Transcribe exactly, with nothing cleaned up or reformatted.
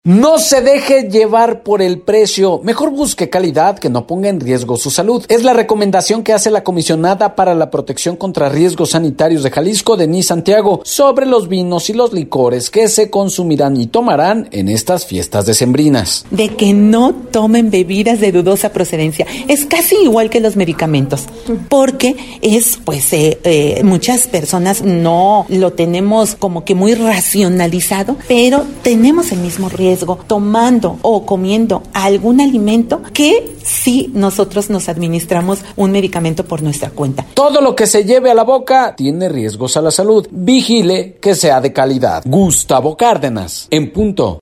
No se deje llevar por el precio, mejor busque calidad que no ponga en riesgo su salud. Es la recomendación que hace la comisionada para la protección contra riesgos sanitarios de Jalisco, Denise Santiago, sobre los vinos y los licores que se consumirán y tomarán en estas fiestas decembrinas. De que no tomen bebidas de dudosa procedencia. Es casi igual que los medicamentos, porque es, pues, eh, eh, muchas personas no lo tenemos como que muy racionalizado, pero tenemos el mismo riesgo tomando o comiendo algún alimento que si nosotros nos administramos un medicamento por nuestra cuenta. Todo lo que se lleve a la boca tiene riesgos a la salud. Vigile que sea de calidad. Gustavo Cárdenas, en punto.